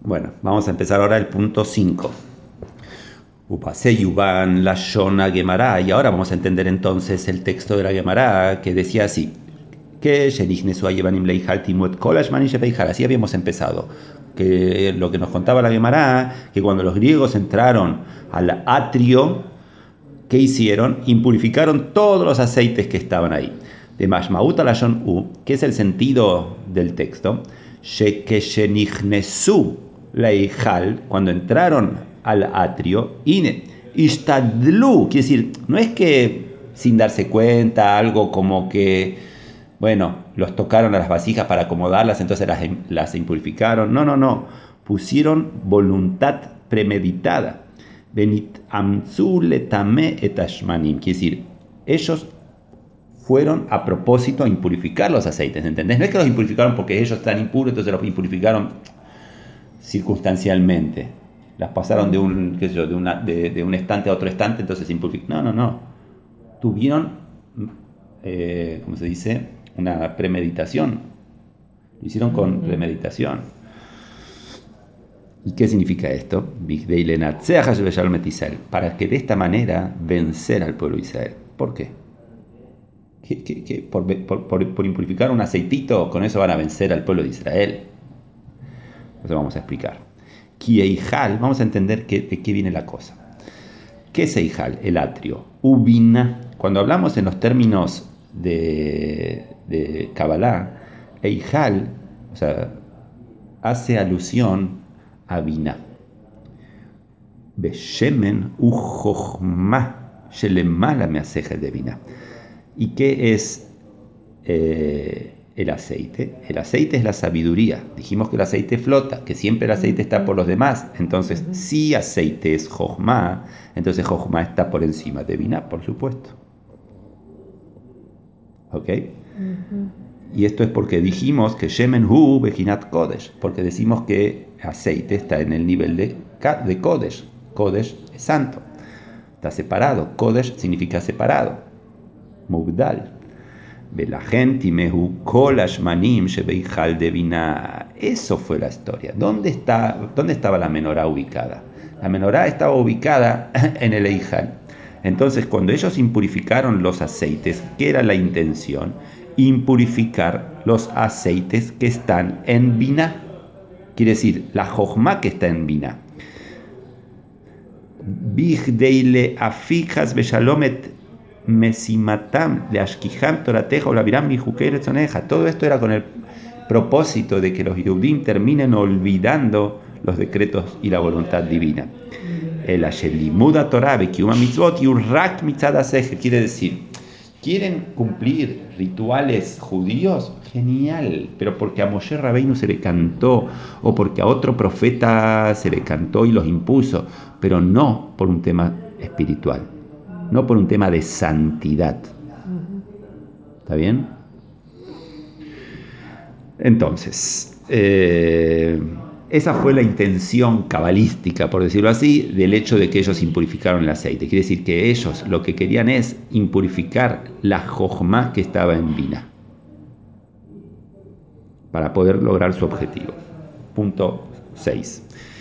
Bueno, vamos a empezar ahora el punto 5. Upaseyuban la Shona Gemara. Y ahora vamos a entender entonces el texto de la Gemara que decía así: que así habíamos empezado. Que lo que nos contaba la Gemara, que cuando los griegos entraron al atrio, ¿qué hicieron? Impurificaron todos los aceites que estaban ahí. De Mashmaut Lashon U, que es el sentido del texto, Shekeshenichnesu Leijal, cuando entraron al atrio, Ine, Ishtadlu, quiere decir, no es que sin darse cuenta, algo como que, bueno, los tocaron a las vasijas para acomodarlas, entonces las impurificaron. No, no, no. Pusieron voluntad premeditada. Benit amzu letame etashmanim. Quiere decir, ellos fueron a propósito a impurificar los aceites, ¿entendés? No es que los impurificaron porque ellos están impuros, entonces los impurificaron circunstancialmente. Las pasaron de un, qué sé yo, de un estante a otro estante, entonces se impurificaron. No, no, no. Tuvieron, ¿cómo se dice? Una premeditación. Lo hicieron con premeditación. ¿Y qué significa esto? Para que de esta manera vencer al pueblo de Israel. ¿Por qué? ¿Por impurificar un aceitito, con eso van a vencer al pueblo de Israel? Eso vamos a explicar. Kieijal, vamos a entender de qué viene la cosa. ¿Qué es Eijal? El atrio. Ubina. Cuando hablamos en los términos de Kabbalah, Eijal, o sea, hace alusión a Binah. Beshemen u jochma shelemala me aseje de Binah. ¿Y qué es el aceite? El aceite es la sabiduría. Dijimos que el aceite flota, que siempre el aceite está por los demás. Entonces, si aceite es jochma, entonces jochma está por encima de Binah, por supuesto. ¿Ok? Y esto es porque dijimos que Shemen Hu Bejinat Kodesh, porque decimos que aceite está en el nivel de Kodesh. Kodesh es santo, está separado. Kodesh significa separado. Mugdal. Eso fue la historia. ¿Dónde estaba la menorá ubicada? La menorá estaba ubicada en el Eijal. Entonces, cuando ellos impurificaron los aceites, ¿qué era la intención? Impurificar los aceites que están en Binah. Quiere decir, la jojma que está en Binah. Bigdeile afijas beshalomet mesimatam le ashkiham torateja o la viram mi juqueretzoneja. Todo esto era con el propósito de que los Yehudim terminen olvidando los decretos y la voluntad divina. El ashelimuda Torah bekiuma mitzvot yurak mitzad aseje. Quiere decir, ¿quieren cumplir rituales judíos? Genial, pero porque a Moshe Rabbeinu se le cantó o porque a otro profeta se le cantó y los impuso, pero no por un tema espiritual, no por un tema de santidad. ¿Está bien? Entonces, esa fue la intención cabalística, por decirlo así, del hecho de que ellos impurificaron el aceite. Quiere decir que ellos lo que querían es impurificar la jojma que estaba en Binah para poder lograr su objetivo. Punto 6.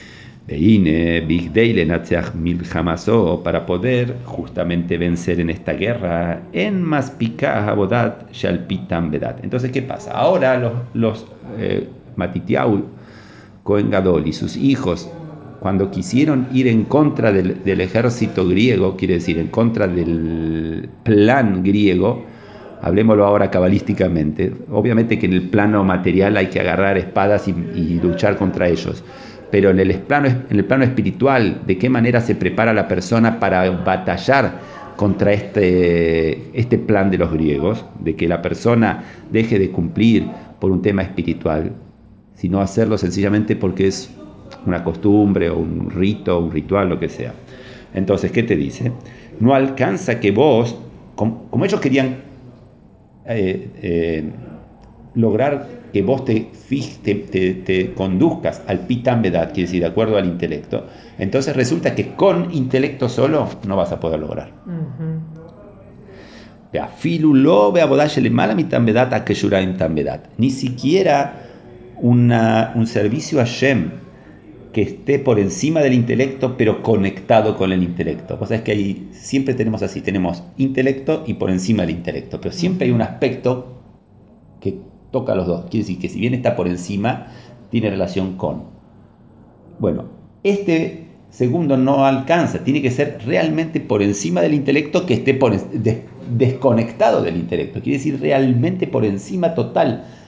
Para poder justamente vencer en esta guerra, en Maspika Abodat Shalpitam Bedat. Entonces, ¿qué pasa? Ahora los Matitiau, Cohen Gadol y sus hijos, cuando quisieron ir en contra del ejército griego, quiere decir, en contra del plan griego, hablemoslo ahora cabalísticamente. Obviamente que en el plano material hay que agarrar espadas y luchar contra ellos. Pero en el plano espiritual, ¿de qué manera se prepara la persona para batallar contra este plan de los griegos? De que la persona deje de cumplir por un tema espiritual, sino hacerlo sencillamente porque es una costumbre o un rito, un ritual, lo que sea. Entonces, ¿qué te dice? No alcanza que vos, como ellos querían lograr que vos te conduzcas al pitam bedad, quiere decir, de acuerdo al intelecto, entonces resulta que con intelecto solo no vas a poder lograr. Ni siquiera un servicio a Shem que esté por encima del intelecto, pero conectado con el intelecto. Vos sabés que ahí siempre tenemos así, tenemos intelecto y por encima del intelecto, pero siempre hay un aspecto que toca a los dos. Quiere decir que si bien está por encima, tiene relación con. Bueno, este segundo no alcanza, tiene que ser realmente por encima del intelecto, que esté desconectado del intelecto. Quiere decir realmente por encima total